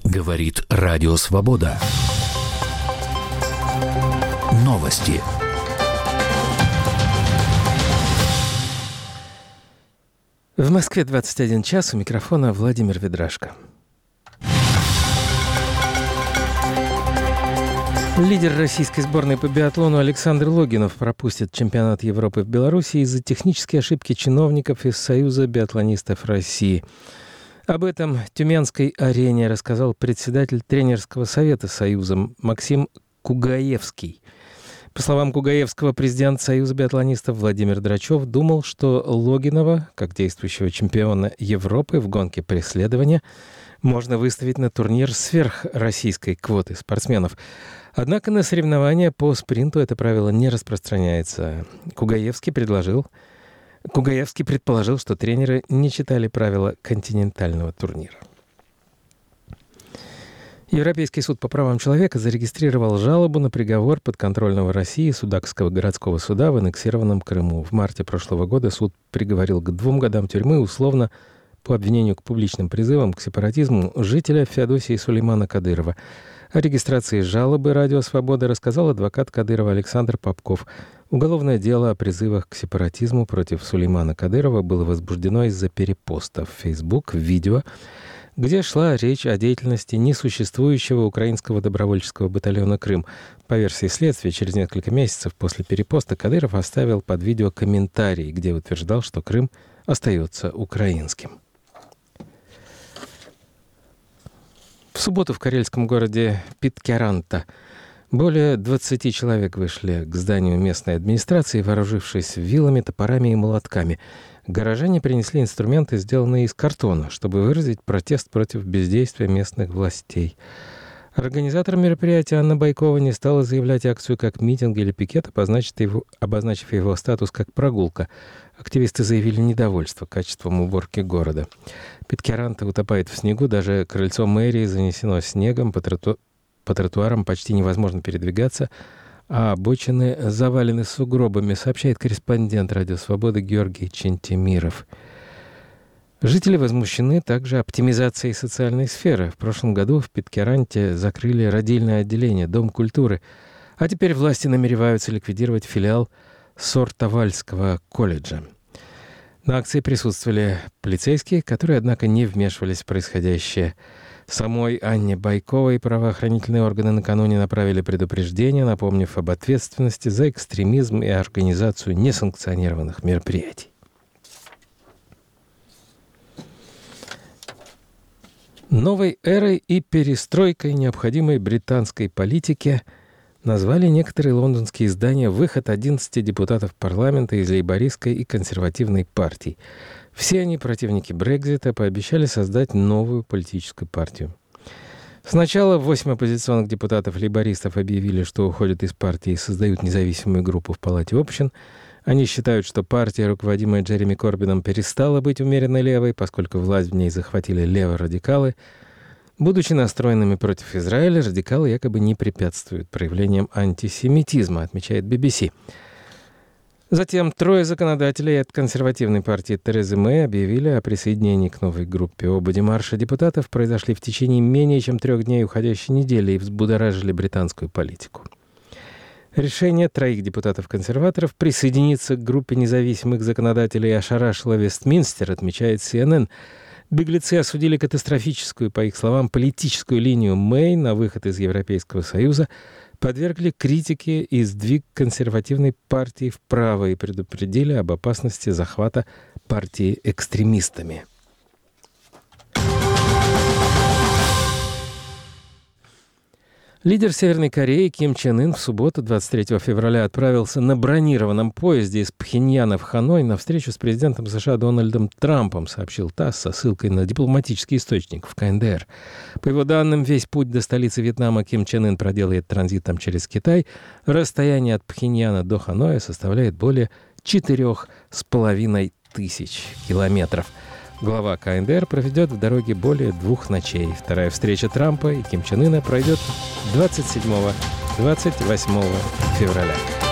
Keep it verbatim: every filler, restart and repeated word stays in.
Говорит Радио Свобода. Новости. В Москве двадцать один час, у микрофона Владимир Ведрашко. Лидер российской сборной по биатлону Александр Логинов пропустит чемпионат Европы в Беларуси из-за технической ошибки чиновников из Союза биатлонистов России. Об этом Тюменской арене рассказал председатель тренерского совета Союза Максим Кугаевский. По словам Кугаевского, президент Союза биатлонистов Владимир Драчев думал, что Логинова, как действующего чемпиона Европы в гонке преследования, можно выставить на турнир сверх российской квоты спортсменов. Однако на соревнования по спринту это правило не распространяется. Кугаевский предложил... Кугаевский предположил, что тренеры не читали правила континентального турнира. Европейский суд по правам человека зарегистрировал жалобу на приговор подконтрольного России Судакского городского суда в аннексированном Крыму. В марте прошлого года суд приговорил к двум годам тюрьмы условно по обвинению к публичным призывам к сепаратизму жителя Феодосии Сулеймана Кадырова. О регистрации жалобы «Радио Свобода» рассказал адвокат Кадырова Александр Попков. Уголовное дело о призывах к сепаратизму против Сулеймана Кадырова было возбуждено из-за перепоста в Facebook видео, где шла речь о деятельности несуществующего украинского добровольческого батальона «Крым». По версии следствия, через несколько месяцев после перепоста Кадыров оставил под видео комментарий, где утверждал, что Крым остается украинским. В субботу в карельском городе Питкяранта более двадцати человек вышли к зданию местной администрации, вооружившись вилами, топорами и молотками. Горожане принесли инструменты, сделанные из картона, чтобы выразить протест против бездействия местных властей. Организатор мероприятия Анна Байкова не стала заявлять акцию как митинг или пикет, обозначив его, обозначив его статус как прогулка. Активисты заявили недовольство качеством уборки города. Питкяранта утопает в снегу, даже крыльцо мэрии занесено снегом, по, троту... по тротуарам почти невозможно передвигаться, а обочины завалены сугробами, сообщает корреспондент Радио Свободы Георгий Чентимиров. Жители возмущены также оптимизацией социальной сферы. В прошлом году в Питкяранте закрыли родильное отделение, Дом культуры, а теперь власти намереваются ликвидировать филиал Сортавальского колледжа. На акции присутствовали полицейские, которые, однако, не вмешивались в происходящее. Самой Анне Байковой правоохранительные органы накануне направили предупреждение, напомнив об ответственности за экстремизм и организацию несанкционированных мероприятий. Новой эрой и перестройкой необходимой британской политики назвали некоторые лондонские издания выход одиннадцати депутатов парламента из лейбористской и консервативной партий. Все они, противники Брексита, пообещали создать новую политическую партию. Сначала восемь оппозиционных депутатов-лейбористов объявили, что уходят из партии и создают независимую группу в Палате общин. Они считают, что партия, руководимая Джереми Корбином, перестала быть умеренно левой, поскольку власть в ней захватили леворадикалы. Будучи настроенными против Израиля, радикалы якобы не препятствуют проявлениям антисемитизма, отмечает би би си. Затем трое законодателей от консервативной партии Терезы Мэй объявили о присоединении к новой группе. Оба демарша депутатов произошли в течение менее чем трех дней уходящей недели и взбудоражили британскую политику. Решение троих депутатов-консерваторов присоединиться к группе независимых законодателей ошарашило Вестминстер, отмечает си эн эн. Беглецы осудили катастрофическую, по их словам, политическую линию Мэй на выход из Европейского Союза, подвергли критике и сдвиг консервативной партии вправо и предупредили об опасности захвата партии экстремистами. Лидер Северной Кореи Ким Чен Ын в субботу, двадцать третьего февраля, отправился на бронированном поезде из Пхеньяна в Ханой на встречу с президентом США Дональдом Трампом, сообщил ТАСС со ссылкой на дипломатический источник в ка эн дэ эр. По его данным, весь путь до столицы Вьетнама Ким Чен Ын проделает транзитом через Китай. Расстояние от Пхеньяна до Ханоя составляет более четырех с половиной тысяч километров. Глава ка эн дэ эр проведет в дороге более двух ночей. Вторая встреча Трампа и Ким Чен Ына пройдет двадцать седьмого — двадцать восьмого февраля.